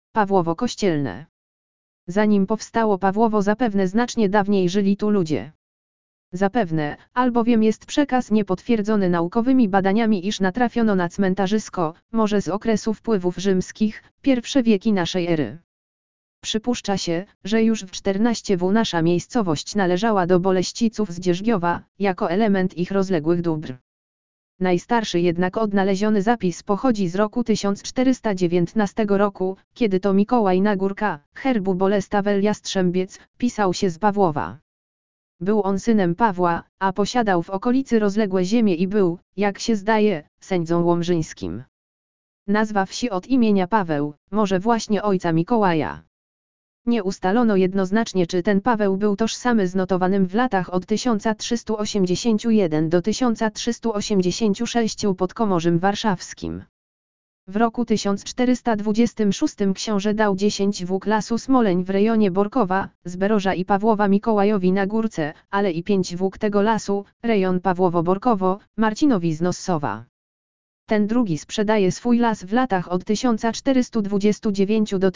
Pawłowo kościelne. Zanim powstało Pawłowo, zapewne znacznie dawniej żyli tu ludzie. Zapewne, albowiem jest przekaz niepotwierdzony naukowymi badaniami, iż natrafiono na cmentarzysko, może z okresu wpływów rzymskich, pierwsze wieki naszej ery. Przypuszcza się, że już w XIV w nasza miejscowość należała do Boleściców z Dzierżgiowa, jako element ich rozległych dóbr. Najstarszy jednak odnaleziony zapis pochodzi z roku 1419 roku, kiedy to Mikołaj Nagórka, herbu Bolestawel Jastrzębiec, pisał się z Pawłowa. Był on synem Pawła, a posiadał w okolicy rozległe ziemie i był, jak się zdaje, sędzią łomżyńskim. Nazwa wsi od imienia Paweł, może właśnie ojca Mikołaja. Nie ustalono jednoznacznie, czy ten Paweł był tożsamy z notowanym w latach od 1381 do 1386 pod Komorzem Warszawskim. W roku 1426 książę dał 10 włók lasu Smoleń w rejonie Borkowa, Zberoża i Pawłowa Mikołajowi na Górce, ale i 5 włók tego lasu, rejon Pawłowo-Borkowo, Marcinowi z Nossowa. Ten drugi sprzedaje swój las w latach od 1429 do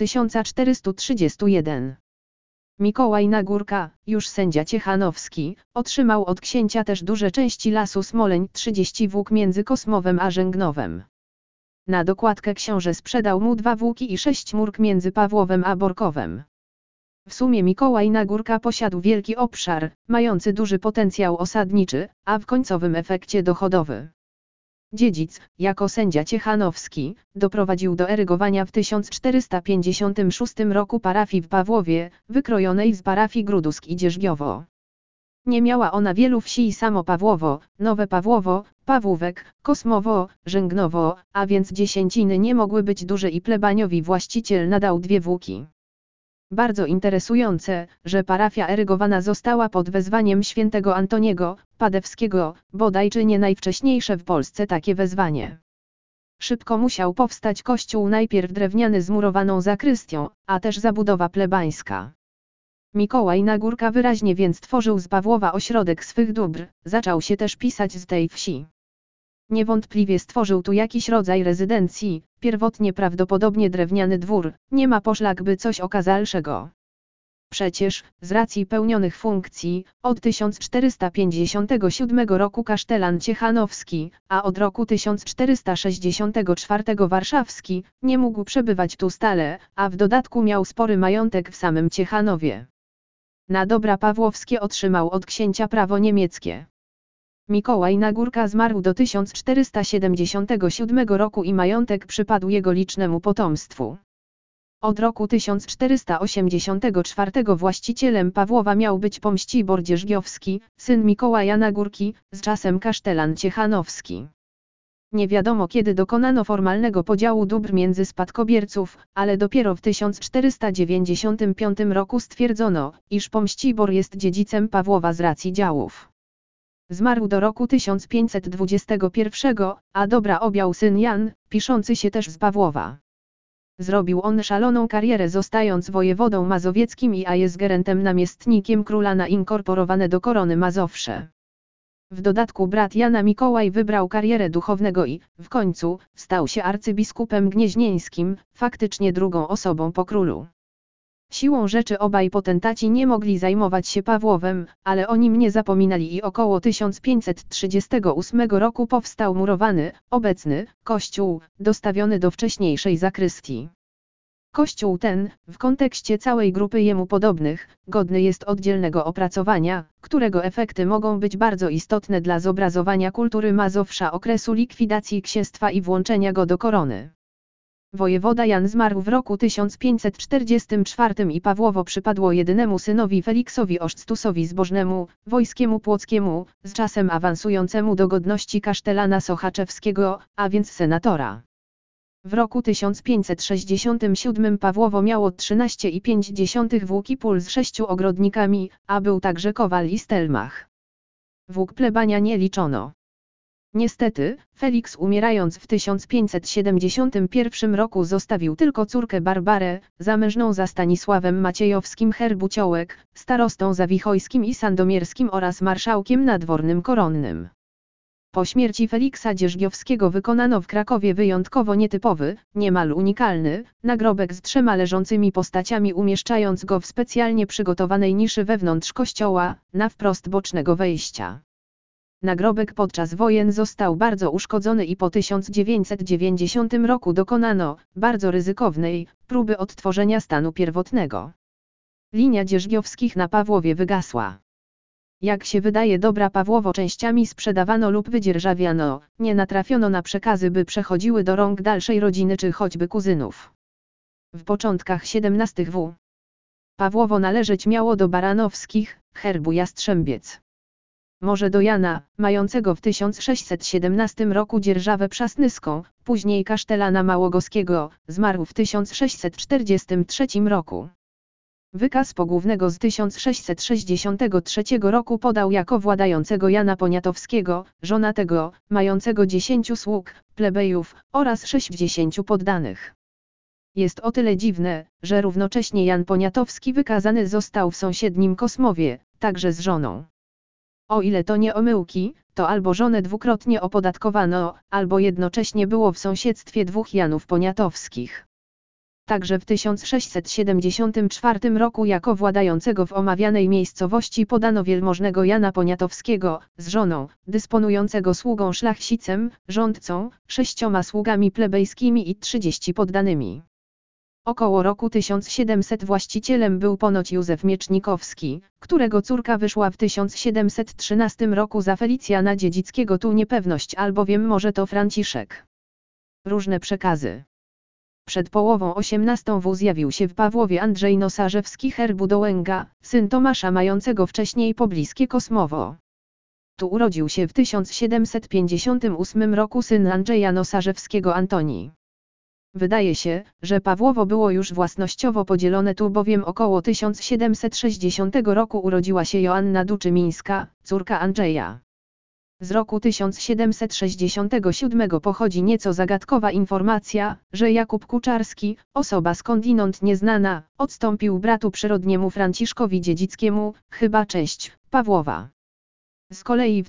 1431. Mikołaj Nagórka, już sędzia ciechanowski, otrzymał od księcia też duże części lasu Smoleń 30 włók między Kosmowem a Rzęgnowem. Na dokładkę książę sprzedał mu 2 włóki i 6 mórk między Pawłowem a Borkowem. W sumie Mikołaj Nagórka posiadł wielki obszar, mający duży potencjał osadniczy, a w końcowym efekcie dochodowy. Dziedzic, jako sędzia ciechanowski, doprowadził do erygowania w 1456 roku parafii w Pawłowie, wykrojonej z parafii Grudusk i Dzierżgiowo. Nie miała ona wielu wsi i samo Pawłowo, Nowe Pawłowo, Pawłówek, Kosmowo, Rzęgnowo, a więc dziesięciny nie mogły być duże i plebaniowi właściciel nadał 2 włóki. Bardzo interesujące, że parafia erygowana została pod wezwaniem świętego Antoniego Padewskiego, bodaj czy nie najwcześniejsze w Polsce takie wezwanie. Szybko musiał powstać kościół, najpierw drewniany z murowaną zakrystią, a też zabudowa plebańska. Mikołaj Nagórka wyraźnie więc tworzył z Pawłowa ośrodek swych dóbr, zaczął się też pisać z tej wsi. Niewątpliwie stworzył tu jakiś rodzaj rezydencji, pierwotnie prawdopodobnie drewniany dwór, nie ma poszlak by coś okazalszego. Przecież, z racji pełnionych funkcji, od 1457 roku kasztelan ciechanowski, a od roku 1464 warszawski, nie mógł przebywać tu stale, a w dodatku miał spory majątek w samym Ciechanowie. Na dobra pawłowskie otrzymał od księcia prawo niemieckie. Mikołaj Nagórka zmarł do 1477 roku i majątek przypadł jego licznemu potomstwu. Od roku 1484 właścicielem Pawłowa miał być Pomścibor Dzierżgiowski, syn Mikołaja Nagórki, z czasem kasztelan ciechanowski. Nie wiadomo kiedy dokonano formalnego podziału dóbr między spadkobierców, ale dopiero w 1495 roku stwierdzono, iż Pomścibor jest dziedzicem Pawłowa z racji działów. Zmarł do roku 1521, a dobra objął syn Jan, piszący się też z Pawłowa. Zrobił on szaloną karierę, zostając wojewodą mazowieckim i ajesgerentem namiestnikiem króla na inkorporowane do korony Mazowsze. W dodatku brat Jana Mikołaj wybrał karierę duchownego i, w końcu, stał się arcybiskupem gnieźnieńskim, faktycznie drugą osobą po królu. Siłą rzeczy obaj potentaci nie mogli zajmować się Pawłowem, ale o nim nie zapominali i około 1538 roku powstał murowany, obecny, kościół, dostawiony do wcześniejszej zakrystii. Kościół ten, w kontekście całej grupy jemu podobnych, godny jest oddzielnego opracowania, którego efekty mogą być bardzo istotne dla zobrazowania kultury Mazowsza okresu likwidacji księstwa i włączenia go do korony. Wojewoda Jan zmarł w roku 1544 i Pawłowo przypadło jedynemu synowi Feliksowi Osztusowi Zbożnemu, wojskiemu płockiemu, z czasem awansującemu do godności kasztelana sochaczewskiego, a więc senatora. W roku 1567 Pawłowo miało 13,5 włóki pól z 6 ogrodnikami, a był także kowal i stelmach. Włók plebania nie liczono. Niestety, Feliks umierając w 1571 roku zostawił tylko córkę Barbarę, zamężną za Stanisławem Maciejowskim Herbuciołek, starostą zawichojskim i sandomierskim oraz marszałkiem nadwornym koronnym. Po śmierci Feliksa Dzierżgiowskiego wykonano w Krakowie wyjątkowo nietypowy, niemal unikalny, nagrobek z 3 leżącymi postaciami, umieszczając go w specjalnie przygotowanej niszy wewnątrz kościoła, na wprost bocznego wejścia. Nagrobek podczas wojen został bardzo uszkodzony i po 1990 roku dokonano, bardzo ryzykownej, próby odtworzenia stanu pierwotnego. Linia Dzierżgiowskich na Pawłowie wygasła. Jak się wydaje, dobra Pawłowo częściami sprzedawano lub wydzierżawiano, nie natrafiono na przekazy, by przechodziły do rąk dalszej rodziny czy choćby kuzynów. W początkach XVII w. Pawłowo należeć miało do Baranowskich, herbu Jastrzębiec. Może do Jana, mającego w 1617 roku dzierżawę przasnyską, później kasztelana małogorskiego, zmarł w 1643 roku. Wykaz pogłównego z 1663 roku podał jako władającego Jana Poniatowskiego, żonatego, mającego 10 sług, plebejów, oraz 60 poddanych. Jest o tyle dziwne, że równocześnie Jan Poniatowski wykazany został w sąsiednim Kosmowie, także z żoną. O ile to nie omyłki, to albo żonę dwukrotnie opodatkowano, albo jednocześnie było w sąsiedztwie 2 Janów Poniatowskich. Także w 1674 roku jako władającego w omawianej miejscowości podano wielmożnego Jana Poniatowskiego, z żoną, dysponującego sługą szlachcicem, rządcą, 6 sługami plebejskimi i 30 poddanymi. Około roku 1700 właścicielem był ponoć Józef Miecznikowski, którego córka wyszła w 1713 roku za Felicjana Dziedzickiego. Tu niepewność, albowiem może to Franciszek. Różne przekazy. Przed połową XVIII w. zjawił się w Pawłowie Andrzej Nosarzewski herbu Dołęga, syn Tomasza mającego wcześniej pobliskie Kosmowo. Tu urodził się w 1758 roku syn Andrzeja Nosarzewskiego Antoni. Wydaje się, że Pawłowo było już własnościowo podzielone, tu bowiem około 1760 roku urodziła się Joanna Duczymińska, córka Andrzeja. Z roku 1767 pochodzi nieco zagadkowa informacja, że Jakub Kuczarski, osoba skądinąd nieznana, odstąpił bratu przyrodniemu Franciszkowi Dziedzickiemu, chyba część Pawłowa. Z kolei w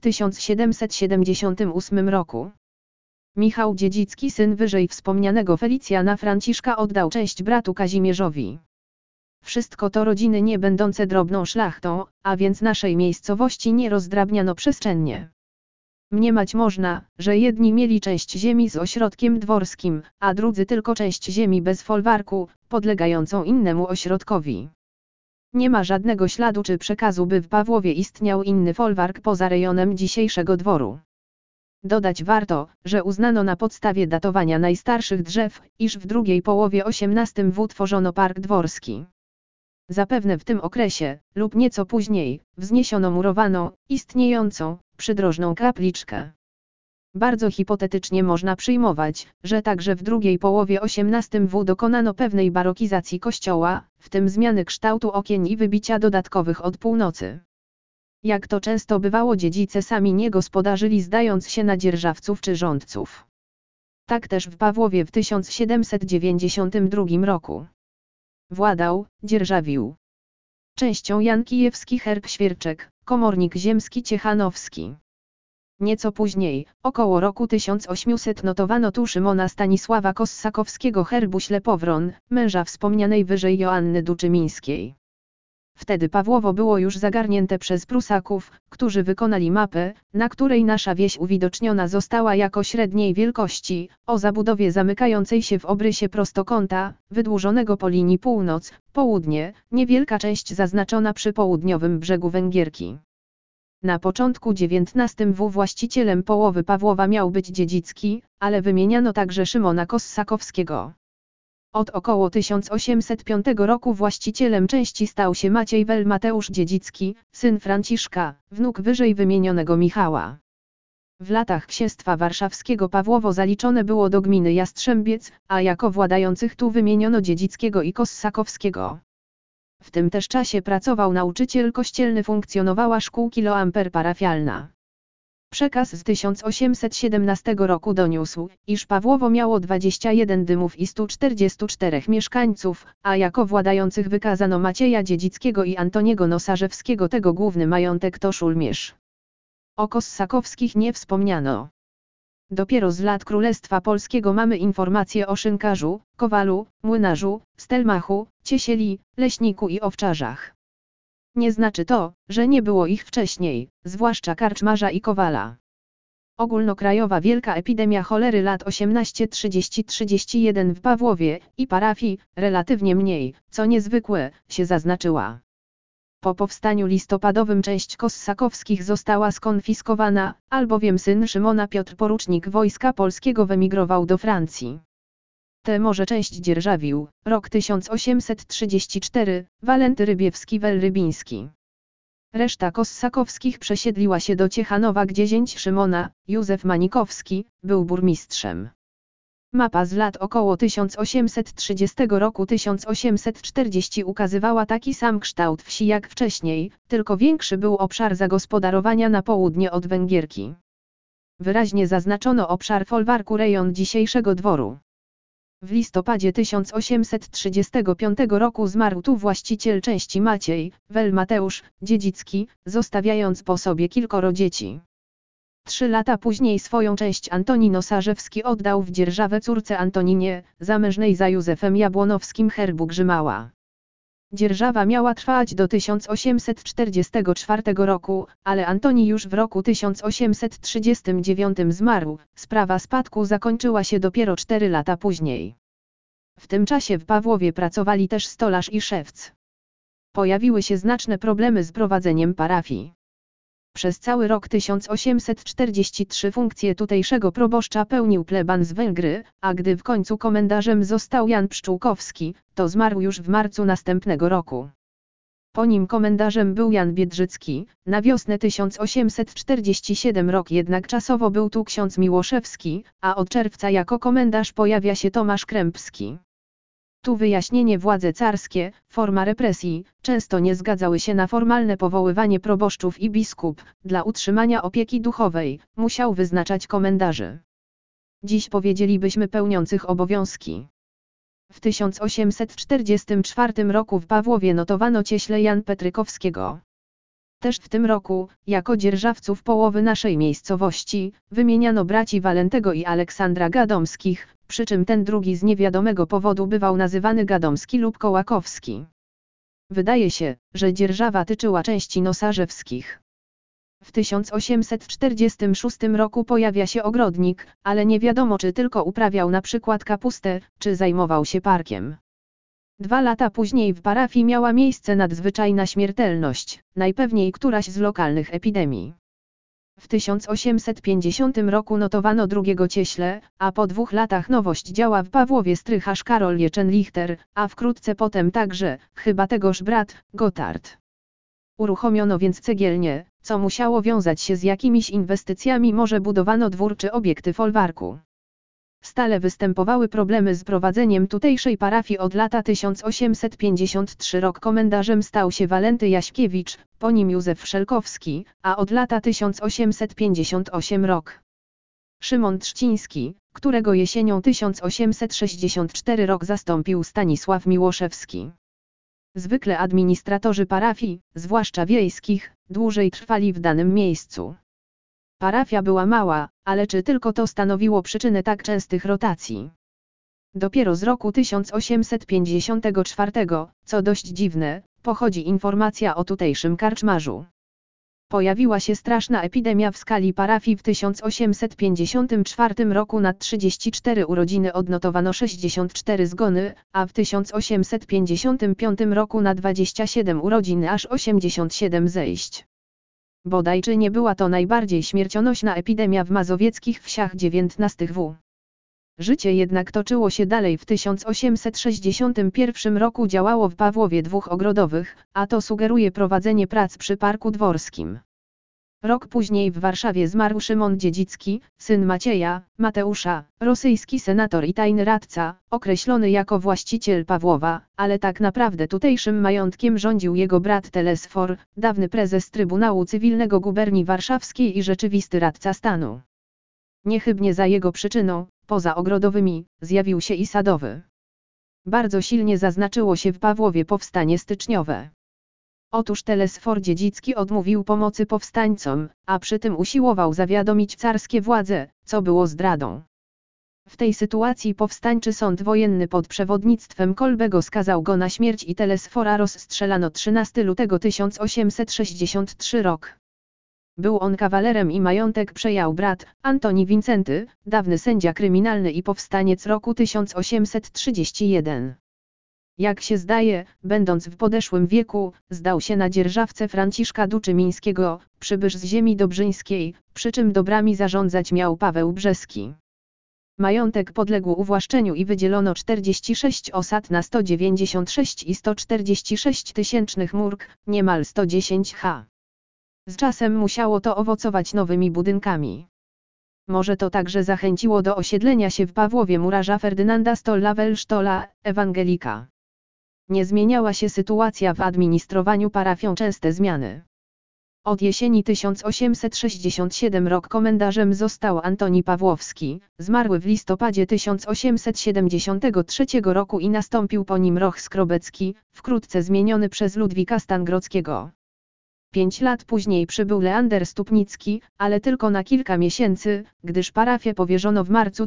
1778 roku Michał Dziedzicki, syn wyżej wspomnianego Felicjana Franciszka, oddał część bratu Kazimierzowi. Wszystko to rodziny nie będące drobną szlachtą, a więc naszej miejscowości nie rozdrabniano przestrzennie. Mniemać można, że jedni mieli część ziemi z ośrodkiem dworskim, a drudzy tylko część ziemi bez folwarku, podlegającą innemu ośrodkowi. Nie ma żadnego śladu czy przekazu, by w Pawłowie istniał inny folwark poza rejonem dzisiejszego dworu. Dodać warto, że uznano na podstawie datowania najstarszych drzew, iż w drugiej połowie XVIII w. tworzono park dworski. Zapewne w tym okresie, lub nieco później, wzniesiono murowaną, istniejącą, przydrożną kapliczkę. Bardzo hipotetycznie można przyjmować, że także w drugiej połowie XVIII w. dokonano pewnej barokizacji kościoła, w tym zmiany kształtu okien i wybicia dodatkowych od północy. Jak to często bywało, dziedzice sami nie gospodarzyli, zdając się na dzierżawców czy rządców. Tak też w Pawłowie w 1792 roku. Władał, dzierżawił częścią Jan Kijewski herb Świerczek, komornik ziemski Ciechanowski. Nieco później, około roku 1800, notowano tu Szymona Stanisława Kossakowskiego herbu Ślepowron, męża wspomnianej wyżej Joanny Duczymińskiej. Wtedy Pawłowo było już zagarnięte przez Prusaków, którzy wykonali mapę, na której nasza wieś uwidoczniona została jako średniej wielkości, o zabudowie zamykającej się w obrysie prostokąta, wydłużonego po linii północ-południe, niewielka część zaznaczona przy południowym brzegu Węgierki. Na początku XIX w. właścicielem połowy Pawłowa miał być Dziedzicki, ale wymieniano także Szymona Kossakowskiego. Od około 1805 roku właścicielem części stał się Maciej Mateusz Dziedzicki, syn Franciszka, wnuk wyżej wymienionego Michała. W latach księstwa warszawskiego Pawłowo zaliczone było do gminy Jastrzębiec, a jako władających tu wymieniono Dziedzickiego i Kossakowskiego. W tym też czasie pracował nauczyciel kościelny, funkcjonowała szkółka parafialna. Przekaz z 1817 roku doniósł, iż Pawłowo miało 21 dymów i 144 mieszkańców, a jako władających wykazano Macieja Dziedzickiego i Antoniego Nosarzewskiego. Tego główny majątek to Szulmierz. O Kossakowskich nie wspomniano. Dopiero z lat Królestwa Polskiego mamy informacje o szynkarzu, kowalu, młynarzu, stelmachu, ciesieli, leśniku i owczarzach. Nie znaczy to, że nie było ich wcześniej, zwłaszcza karczmarza i kowala. Ogólnokrajowa wielka epidemia cholery lat 1830-31 w Pawłowie i parafii, relatywnie mniej, co niezwykłe, się zaznaczyła. Po powstaniu listopadowym część Kossakowskich została skonfiskowana, albowiem syn Szymona Piotr porucznik Wojska Polskiego wyemigrował do Francji. Tę może część dzierżawił, rok 1834, Walenty Rybiewski-Welrybiński. Reszta Kossakowskich przesiedliła się do Ciechanowa, gdzie zięć Szymona, Józef Manikowski, był burmistrzem. Mapa z lat około 1830 roku 1840 ukazywała taki sam kształt wsi jak wcześniej, tylko większy był obszar zagospodarowania na południe od Węgierki. Wyraźnie zaznaczono obszar folwarku, rejon dzisiejszego dworu. W listopadzie 1835 roku zmarł tu właściciel części Maciej, Wel Mateusz, Dziedzicki, zostawiając po sobie kilkoro dzieci. 3 lata później swoją część Antoni Nosarzewski oddał w dzierżawę córce Antoninie, zamężnej za Józefem Jabłonowskim herbu Grzymała. Dzierżawa miała trwać do 1844 roku, ale Antoni już w roku 1839 zmarł, sprawa spadku zakończyła się dopiero 4 lata później. W tym czasie w Pawłowie pracowali też stolarz i szewc. Pojawiły się znaczne problemy z prowadzeniem parafii. Przez cały rok 1843 funkcję tutejszego proboszcza pełnił pleban z Węgry, a gdy w końcu komendarzem został Jan Pszczółkowski, to zmarł już w marcu następnego roku. Po nim komendarzem był Jan Biedrzycki, na wiosnę 1847 rok jednak czasowo był tu ksiądz Miłoszewski, a od czerwca jako komendarz pojawia się Tomasz Krępski. Tu wyjaśnienie władze carskie, forma represji, często nie zgadzały się na formalne powoływanie proboszczów i biskup, dla utrzymania opieki duchowej, musiał wyznaczać komendarzy. Dziś powiedzielibyśmy pełniących obowiązki. W 1844 roku w Pawłowie notowano cieśle Jan Petrykowskiego. Też w tym roku, jako dzierżawców połowy naszej miejscowości, wymieniano braci Walentego i Aleksandra Gadomskich, przy czym ten drugi z niewiadomego powodu bywał nazywany Gadomski lub Kołakowski. Wydaje się, że dzierżawa tyczyła części Nosarzewskich. W 1846 roku pojawia się ogrodnik, ale nie wiadomo, czy tylko uprawiał na przykład kapustę, czy zajmował się parkiem. 2 lata później w parafii miała miejsce nadzwyczajna śmiertelność, najpewniej któraś z lokalnych epidemii. W 1850 roku notowano drugiego cieśle, a po 2 latach nowość działa w Pawłowie strycharz Karol Jeczenlichter, a wkrótce potem także, chyba tegoż brat, Gotthard. Uruchomiono więc cegielnię, co musiało wiązać się z jakimiś inwestycjami, może budowano dwór czy obiekty folwarku. Stale występowały problemy z prowadzeniem tutejszej parafii. Od lata 1853 rok komendarzem stał się Walenty Jaśkiewicz, po nim Józef Szelkowski, a od lata 1858 rok Szymon Trzciński, którego jesienią 1864 rok zastąpił Stanisław Miłoszewski. Zwykle administratorzy parafii, zwłaszcza wiejskich, dłużej trwali w danym miejscu. Parafia była mała, ale czy tylko to stanowiło przyczynę tak częstych rotacji? Dopiero z roku 1854, co dość dziwne, pochodzi informacja o tutejszym karczmarzu. Pojawiła się straszna epidemia w skali parafii w 1854 roku. Na 34 urodziny odnotowano 64 zgony, a w 1855 roku na 27 urodzin aż 87 zejść. Bodaj czy nie była to najbardziej śmiercionośna epidemia w mazowieckich wsiach XIX w. Życie jednak toczyło się dalej. W 1861 roku działało w Pawłowie 2 ogrodowych, a to sugeruje prowadzenie prac przy Parku Dworskim. Rok później w Warszawie zmarł Szymon Dziedzicki, syn Macieja, Mateusza, rosyjski senator i tajny radca, określony jako właściciel Pawłowa, ale tak naprawdę tutejszym majątkiem rządził jego brat Telesfor, dawny prezes Trybunału Cywilnego Guberni Warszawskiej i rzeczywisty radca stanu. Niechybnie za jego przyczyną, poza ogrodowymi, zjawił się i sadowy. Bardzo silnie zaznaczyło się w Pawłowie powstanie styczniowe. Otóż Telesfor Dziedzicki odmówił pomocy powstańcom, a przy tym usiłował zawiadomić carskie władze, co było zdradą. W tej sytuacji powstańczy sąd wojenny pod przewodnictwem Kolbego skazał go na śmierć i Telesfora rozstrzelano 13 lutego 1863 rok. Był on kawalerem i majątek przejął brat, Antoni Wincenty, dawny sędzia kryminalny i powstaniec roku 1831. Jak się zdaje, będąc w podeszłym wieku, zdał się na dzierżawcę Franciszka Duczymińskiego, przybysz z ziemi dobrzyńskiej, przy czym dobrami zarządzać miał Paweł Brzeski. Majątek podległ uwłaszczeniu i wydzielono 46 osad na 196 i 146 tysięcznych mórg, niemal 110 ha. Z czasem musiało to owocować nowymi budynkami. Może to także zachęciło do osiedlenia się w Pawłowie murarza Ferdynanda Stolla-Welsztola, ewangelika. Nie zmieniała się sytuacja w administrowaniu parafią, częste zmiany. Od jesieni 1867 rok komendarzem został Antoni Pawłowski, zmarły w listopadzie 1873 roku i nastąpił po nim Roch Skrobecki, wkrótce zmieniony przez Ludwika Stangrodzkiego. 5 lat później przybył Leander Stupnicki, ale tylko na kilka miesięcy, gdyż parafię powierzono w marcu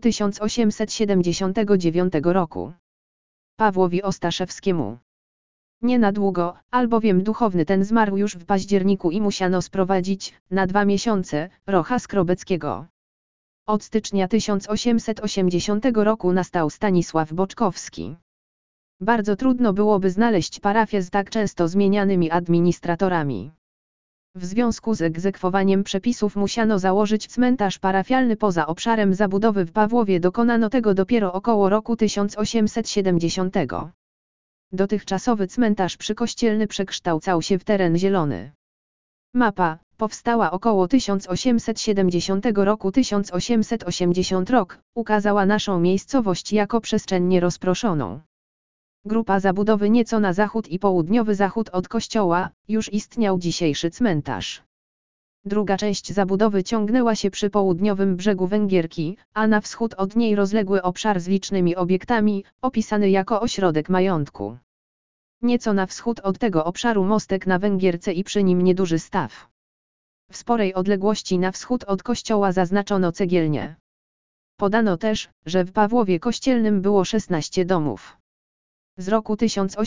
1879 roku Pawłowi Ostaszewskiemu. Nie na długo, albowiem duchowny ten zmarł już w październiku i musiano sprowadzić, na 2 miesiące, Rocha Skrobeckiego. Od stycznia 1880 roku nastał Stanisław Boczkowski. Bardzo trudno byłoby znaleźć parafię z tak często zmienianymi administratorami. W związku z egzekwowaniem przepisów musiano założyć cmentarz parafialny poza obszarem zabudowy w Pawłowie. Dokonano tego dopiero około roku 1870. Dotychczasowy cmentarz przykościelny przekształcał się w teren zielony. Mapa, powstała około 1870 roku. 1880 rok, ukazała naszą miejscowość jako przestrzeń nierozproszoną. Grupa zabudowy nieco na zachód i południowy zachód od kościoła, już istniał dzisiejszy cmentarz. Druga część zabudowy ciągnęła się przy południowym brzegu Węgierki, a na wschód od niej rozległy obszar z licznymi obiektami, opisany jako ośrodek majątku. Nieco na wschód od tego obszaru mostek na Węgierce i przy nim nieduży staw. W sporej odległości na wschód od kościoła zaznaczono cegielnię. Podano też, że w Pawłowie Kościelnym było 16 domów. Z roku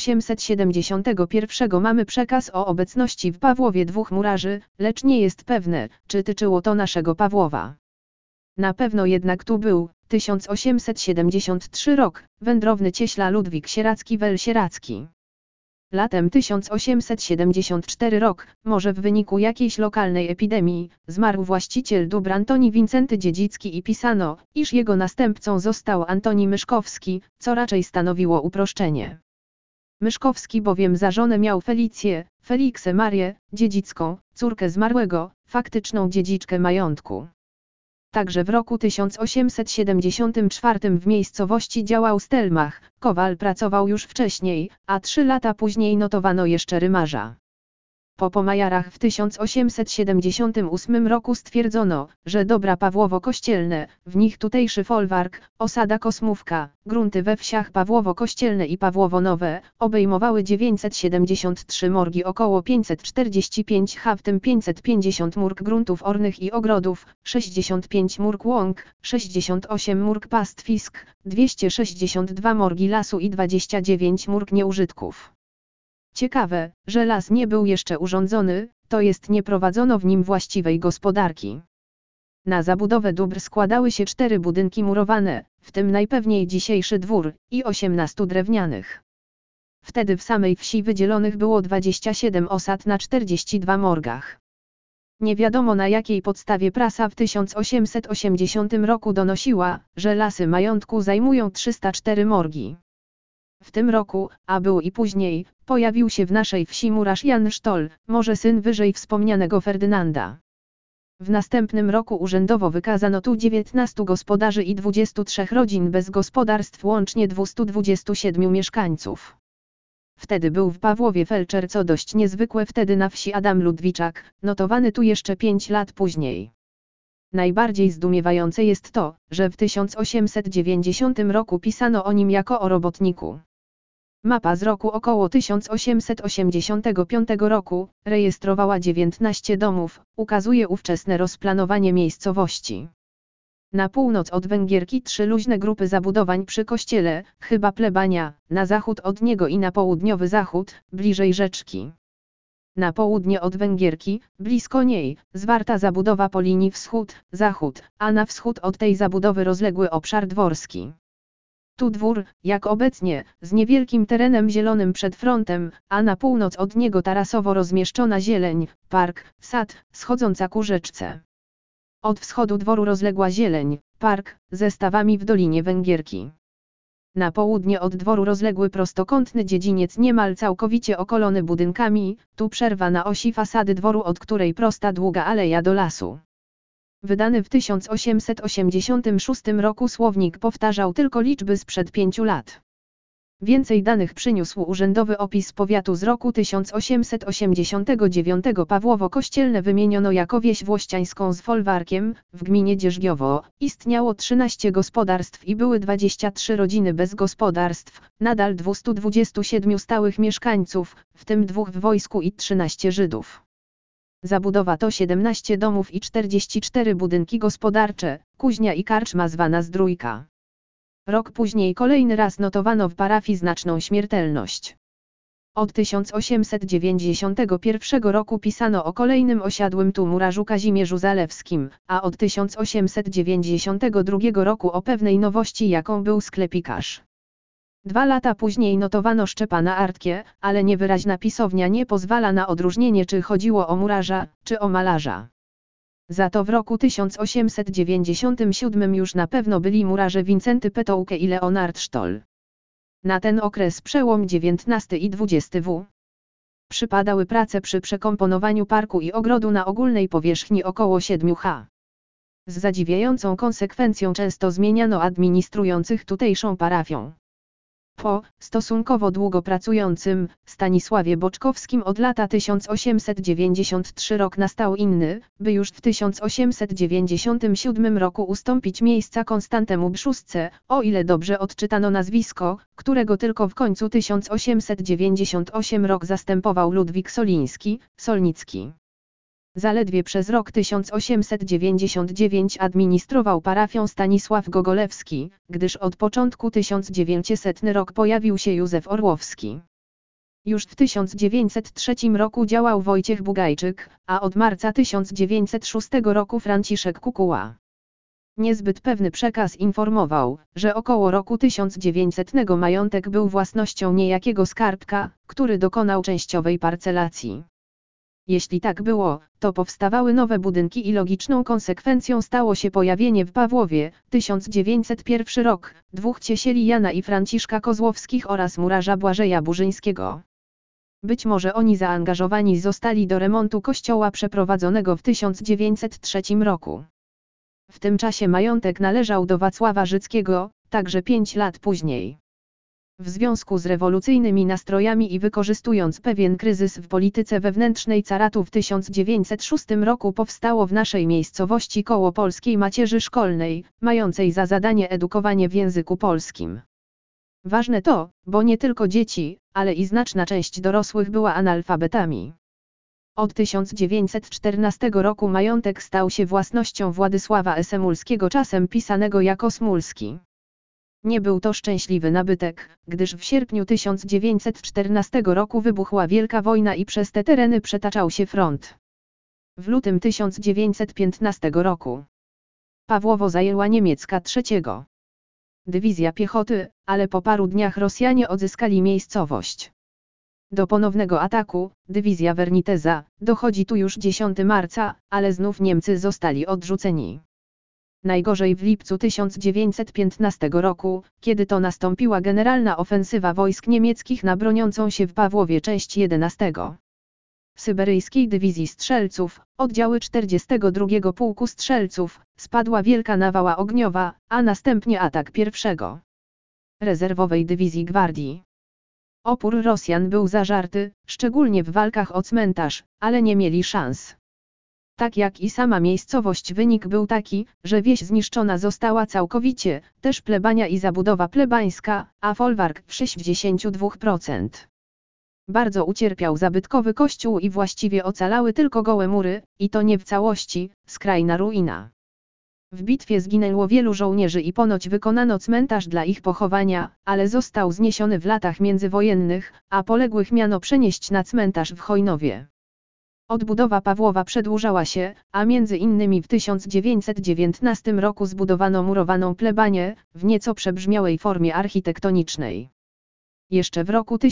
1871 mamy przekaz o obecności w Pawłowie 2 murarzy, lecz nie jest pewne, czy tyczyło to naszego Pawłowa. Na pewno jednak tu był, 1873 rok, wędrowny cieśla Ludwik Sieracki-Wel-Sieracki. Latem 1874 rok, może w wyniku jakiejś lokalnej epidemii, zmarł właściciel dóbr Antoni Wincenty Dziedzicki i pisano, iż jego następcą został Antoni Myszkowski, co raczej stanowiło uproszczenie. Myszkowski bowiem za żonę miał Feliksę Marię, Dziedzicką, córkę zmarłego, faktyczną dziedziczkę majątku. Także w roku 1874 w miejscowości działał Stelmach, kowal pracował już wcześniej, a 3 lata później notowano jeszcze rymarza. Po pomajarach w 1878 roku stwierdzono, że dobra Pawłowo-Kościelne, w nich tutejszy folwark, osada Kosmówka, grunty we wsiach Pawłowo-Kościelne i Pawłowo-Nowe, obejmowały 973 morgi, około 545 ha, w tym 550 mórg gruntów ornych i ogrodów, 65 mórg łąk, 68 mórg pastwisk, 262 morgi lasu i 29 mórg nieużytków. Ciekawe, że las nie był jeszcze urządzony, to jest nie prowadzono w nim właściwej gospodarki. Na zabudowę dóbr składały się 4 budynki murowane, w tym najpewniej dzisiejszy dwór, i 18 drewnianych. Wtedy w samej wsi wydzielonych było 27 osad na 42 morgach. Nie wiadomo na jakiej podstawie prasa w 1880 roku donosiła, że lasy majątku zajmują 304 morgi. W tym roku, a był i później, pojawił się w naszej wsi murarz Jan Sztol, może syn wyżej wspomnianego Ferdynanda. W następnym roku urzędowo wykazano tu 19 gospodarzy i 23 rodzin bez gospodarstw, łącznie 227 mieszkańców. Wtedy był w Pawłowie felczer, co dość niezwykłe wtedy na wsi Adam Ludwiczak, notowany tu jeszcze 5 lat później. Najbardziej zdumiewające jest to, że w 1890 roku pisano o nim jako o robotniku. Mapa z roku około 1885 roku, rejestrowała 19 domów, ukazuje ówczesne rozplanowanie miejscowości. Na północ od Węgierki 3 luźne grupy zabudowań przy kościele, chyba plebania, na zachód od niego i na południowy zachód, bliżej rzeczki. Na południe od Węgierki, blisko niej, zwarta zabudowa po linii wschód-zachód, a na wschód od tej zabudowy rozległy obszar dworski. Tu dwór, jak obecnie, z niewielkim terenem zielonym przed frontem, a na północ od niego tarasowo rozmieszczona zieleń, park, sad, schodząca ku rzeczce. Od wschodu dworu rozległa zieleń, park, ze stawami w Dolinie Węgierki. Na południe od dworu rozległy prostokątny dziedziniec niemal całkowicie okolony budynkami, tu przerwa na osi fasady dworu, od której prosta długa aleja do lasu. Wydany w 1886 roku słownik powtarzał tylko liczby sprzed 5 lat. Więcej danych przyniósł urzędowy opis powiatu z roku 1889. Pawłowo Kościelne wymieniono jako wieś włościańską z folwarkiem, w gminie Dzierżgiowo, istniało 13 gospodarstw i były 23 rodziny bez gospodarstw, nadal 227 stałych mieszkańców, w tym 2 w wojsku i 13 Żydów. Zabudowa to 17 domów i 44 budynki gospodarcze, kuźnia i karczma zwana Zdrójka. Rok później kolejny raz notowano w parafii znaczną śmiertelność. Od 1891 roku pisano o kolejnym osiadłym tu murarzu Kazimierzu Zalewskim, a od 1892 roku o pewnej nowości, jaką był sklepikarz. 2 lata później notowano Szczepana Artkie, ale niewyraźna pisownia nie pozwala na odróżnienie, czy chodziło o murarza, czy o malarza. Za to w roku 1897 już na pewno byli murarze Wincenty Petouke i Leonard Stoll. Na ten okres przełom XIX i XX w. przypadały prace przy przekomponowaniu parku i ogrodu na ogólnej powierzchni około 7 ha. Z zadziwiającą konsekwencją często zmieniano administrujących tutejszą parafią. Po stosunkowo długo pracującym Stanisławie Boczkowskim od lata 1893 rok nastał inny, by już w 1897 roku ustąpić miejsca Konstantemu Brzustce, o ile dobrze odczytano nazwisko, którego tylko w końcu 1898 rok zastępował Ludwik Solnicki. Zaledwie przez rok 1899 administrował parafią Stanisław Gogolewski, gdyż od początku 1900 rok pojawił się Józef Orłowski. Już w 1903 roku działał Wojciech Bugajczyk, a od marca 1906 roku Franciszek Kukuła. Niezbyt pewny przekaz informował, że około roku 1900 majątek był własnością niejakiego skarbka, który dokonał częściowej parcelacji. Jeśli tak było, to powstawały nowe budynki i logiczną konsekwencją stało się pojawienie w Pawłowie, 1901 rok, 2 ciesieli Jana i Franciszka Kozłowskich oraz murarza Błażeja Burzyńskiego. Być może oni zaangażowani zostali do remontu kościoła przeprowadzonego w 1903 roku. W tym czasie majątek należał do Wacława Życkiego, także 5 lat później. W związku z rewolucyjnymi nastrojami i wykorzystując pewien kryzys w polityce wewnętrznej caratu w 1906 roku powstało w naszej miejscowości koło Polskiej Macierzy Szkolnej, mającej za zadanie edukowanie w języku polskim. Ważne to, bo nie tylko dzieci, ale i znaczna część dorosłych była analfabetami. Od 1914 roku majątek stał się własnością Władysława Esemulskiego, czasem pisanego jako Smulski. Nie był to szczęśliwy nabytek, gdyż w sierpniu 1914 roku wybuchła Wielka Wojna i przez te tereny przetaczał się front. W lutym 1915 roku Pawłowo zajęła niemiecka 3. Dywizja Piechoty, ale po paru dniach Rosjanie odzyskali miejscowość. Do ponownego ataku, dywizja Werniteza, dochodzi tu już 10 marca, ale znów Niemcy zostali odrzuceni. Najgorzej w lipcu 1915 roku, kiedy to nastąpiła generalna ofensywa wojsk niemieckich na broniącą się w Pawłowie część 11. Syberyjskiej Dywizji Strzelców, oddziały 42 Pułku Strzelców, spadła wielka nawała ogniowa, a następnie atak 1. Rezerwowej Dywizji Gwardii. Opór Rosjan był zażarty, szczególnie w walkach o cmentarz, ale nie mieli szans. Tak jak i sama miejscowość, wynik był taki, że wieś zniszczona została całkowicie, też plebania i zabudowa plebańska, a folwark w 62%. Bardzo ucierpiał zabytkowy kościół i właściwie ocalały tylko gołe mury, i to nie w całości, skrajna ruina. W bitwie zginęło wielu żołnierzy i ponoć wykonano cmentarz dla ich pochowania, ale został zniesiony w latach międzywojennych, a poległych miano przenieść na cmentarz w Chojnowie. Odbudowa Pawłowa przedłużała się, a między innymi w 1919 roku zbudowano murowaną plebanię, w nieco przebrzmiałej formie architektonicznej. Jeszcze w roku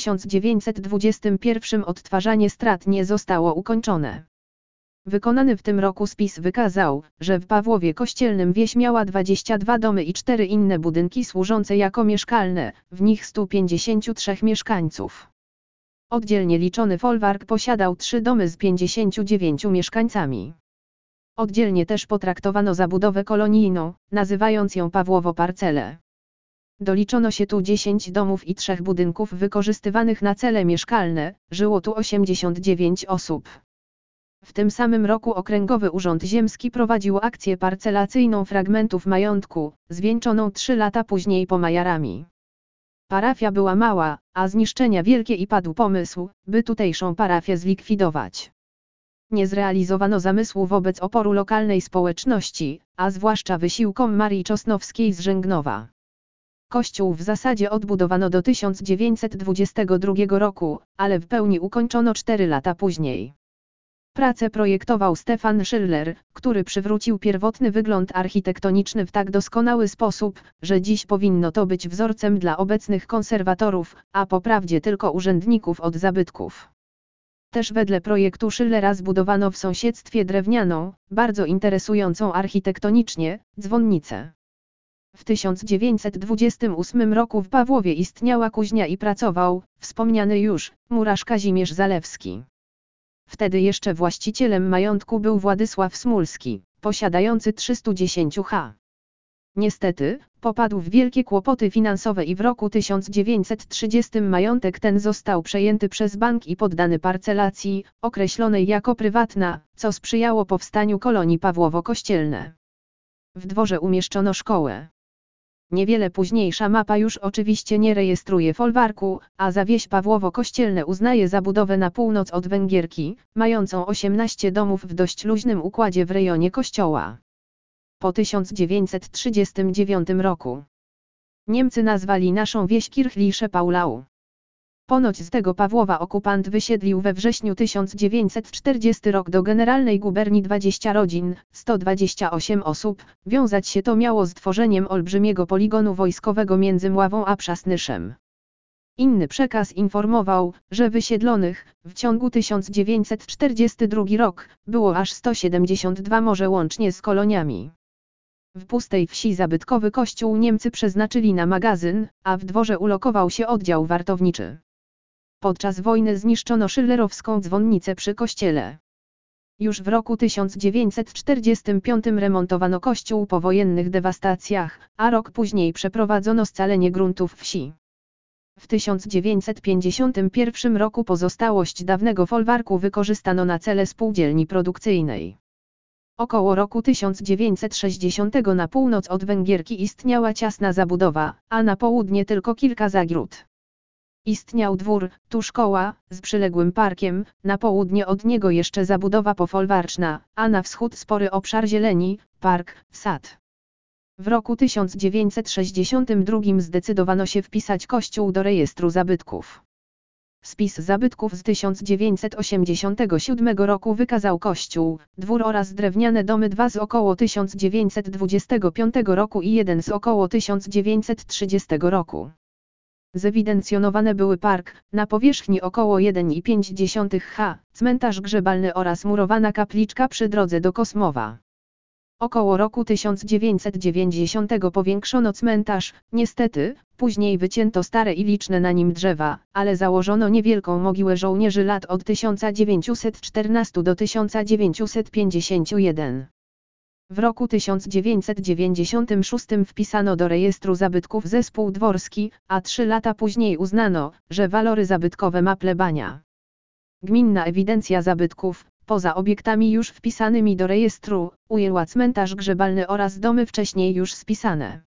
1921 odtwarzanie strat nie zostało ukończone. Wykonany w tym roku spis wykazał, że w Pawłowie Kościelnym wieś miała 22 domy i 4 inne budynki służące jako mieszkalne, w nich 153 mieszkańców. Oddzielnie liczony folwark posiadał 3 domy z 59 mieszkańcami. Oddzielnie też potraktowano zabudowę kolonijną, nazywając ją Pawłowo Parcele. Doliczono się tu 10 domów i 3 budynków wykorzystywanych na cele mieszkalne, żyło tu 89 osób. W tym samym roku Okręgowy Urząd Ziemski prowadził akcję parcelacyjną fragmentów majątku, zwieńczoną 3 lata później pomajarami. Parafia była mała, a zniszczenia wielkie i padł pomysł, by tutejszą parafię zlikwidować. Nie zrealizowano zamysłu wobec oporu lokalnej społeczności, a zwłaszcza wysiłkom Marii Czosnowskiej z Rzęgnowa. Kościół w zasadzie odbudowano do 1922 roku, ale w pełni ukończono 4 lata później. Pracę projektował Stefan Schiller, który przywrócił pierwotny wygląd architektoniczny w tak doskonały sposób, że dziś powinno to być wzorcem dla obecnych konserwatorów, a poprawdzie tylko urzędników od zabytków. Też wedle projektu Schillera zbudowano w sąsiedztwie drewnianą, bardzo interesującą architektonicznie, dzwonnicę. W 1928 roku w Pawłowie istniała kuźnia i pracował, wspomniany już, murarz Kazimierz Zalewski. Wtedy jeszcze właścicielem majątku był Władysław Smulski, posiadający 310 ha. Niestety, popadł w wielkie kłopoty finansowe i w roku 1930 majątek ten został przejęty przez bank i poddany parcelacji, określonej jako prywatna, co sprzyjało powstaniu kolonii Pawłowo-Kościelne. W dworze umieszczono szkołę. Niewiele późniejsza mapa już oczywiście nie rejestruje folwarku, a za wieś Pawłowo-Kościelne uznaje zabudowę na północ od Węgierki, mającą 18 domów w dość luźnym układzie w rejonie kościoła. Po 1939 roku Niemcy nazwali naszą wieś Kirchliche Paulau. Ponoć z tego Pawłowa okupant wysiedlił we wrześniu 1940 rok do Generalnej Guberni 20 rodzin, 128 osób, wiązać się to miało z tworzeniem olbrzymiego poligonu wojskowego między Mławą a Przasnyszem. Inny przekaz informował, że wysiedlonych, w ciągu 1942 rok, było aż 172 może łącznie z koloniami. W pustej wsi zabytkowy kościół Niemcy przeznaczyli na magazyn, a w dworze ulokował się oddział wartowniczy. Podczas wojny zniszczono schillerowską dzwonnicę przy kościele. Już w roku 1945 remontowano kościół po wojennych dewastacjach, a rok później przeprowadzono scalenie gruntów wsi. W 1951 roku pozostałość dawnego folwarku wykorzystano na cele spółdzielni produkcyjnej. Około roku 1960 na północ od Węgierki istniała ciasna zabudowa, a na południe tylko kilka zagród. Istniał dwór, tu szkoła, z przyległym parkiem, na południe od niego jeszcze zabudowa pofolwarczna, a na wschód spory obszar zieleni, park, sad. W roku 1962 zdecydowano się wpisać kościół do rejestru zabytków. Spis zabytków z 1987 roku wykazał kościół, dwór oraz drewniane domy, 2 z około 1925 roku i 1 z około 1930 roku. Zewidencjonowane były park, na powierzchni około 1,5 ha, cmentarz grzebalny oraz murowana kapliczka przy drodze do Kosmowa. Około roku 1990 powiększono cmentarz, niestety, później wycięto stare i liczne na nim drzewa, ale założono niewielką mogiłę żołnierzy lat od 1914 do 1951. W roku 1996 wpisano do rejestru zabytków zespół dworski, a 3 lata później uznano, że walory zabytkowe ma plebania. Gminna ewidencja zabytków, Poza obiektami już wpisanymi do rejestru, ujęła cmentarz grzebalny oraz domy wcześniej już spisane.